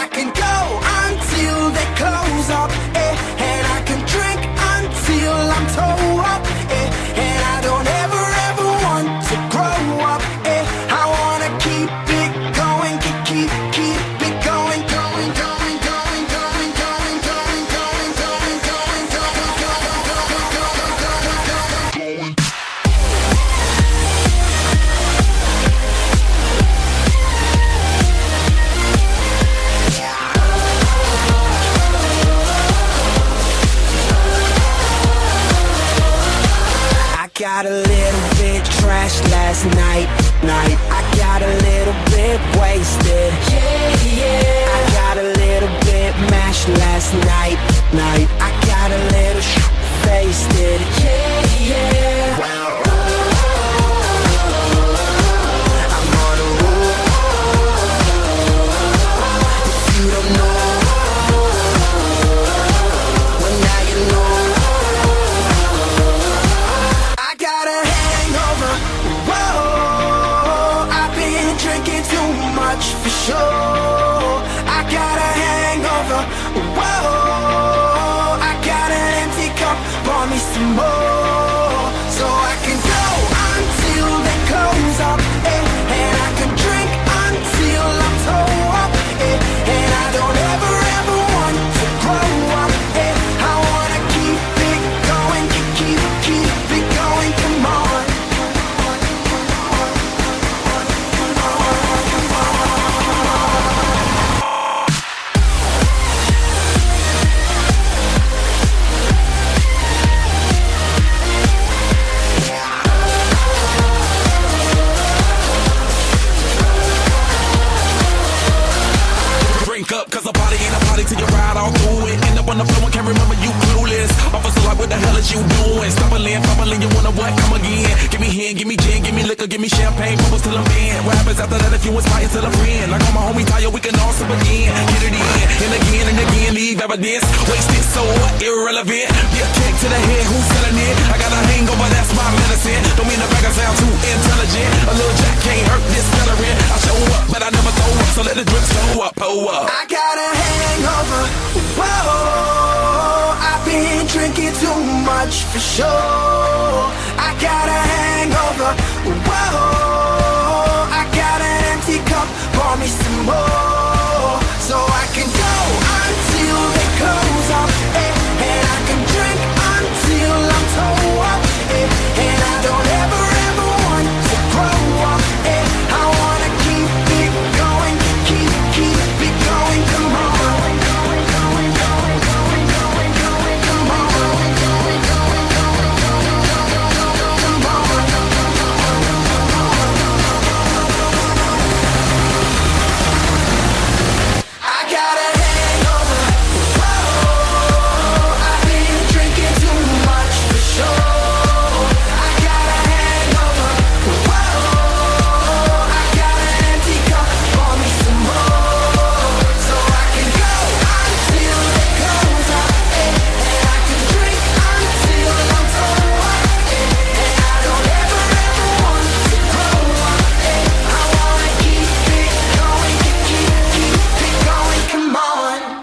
I can go until they close up, and I can drink until I'm toe up, and I don't ever want to grow up, I wanna keep it going, keep it going, going, going, going, going, going, going, going, going, going, going, going, going. Got a little bit trashed last night. I got a little bit wasted. I got a little bit mashed last night. I got a little wasted. Well, I'm on a roll. If you don't know, well now you know. For sure, I got a hangover. Whoa, I got an empty cup. Pour me some more, so I can go until they close up, and I can drink until I'm toe up, and I don't ever want to grow up, I wanna keep it going, keep it going. Come on. Up, cause a party ain't a party till you ride all through it. End up on the floor and can't remember you clueless. Officer like, what the hell is you doing? Stumbling, fumbling, you wanna what? Come again. Give me hand, give me gin, give me liquor, give me champagne, bubbles till I'm in. What happens after that if you inspire till a friend? Like all my homie tired, we can all sip again. Get it in, and again, leave evidence. Wasted, so what? Irrelevant. Be a kick to the head, who's selling it? I got a hangover, that's my medicine. Don't mean the bag I sound too intelligent. A little jack can't hurt this celery. I show up, but I never throw up, so let the drinks go up, oh up. I got a hangover. Whoa, I've been drinking too much for sure. I got a hangover. Whoa, I got an empty cup. Pour me some more.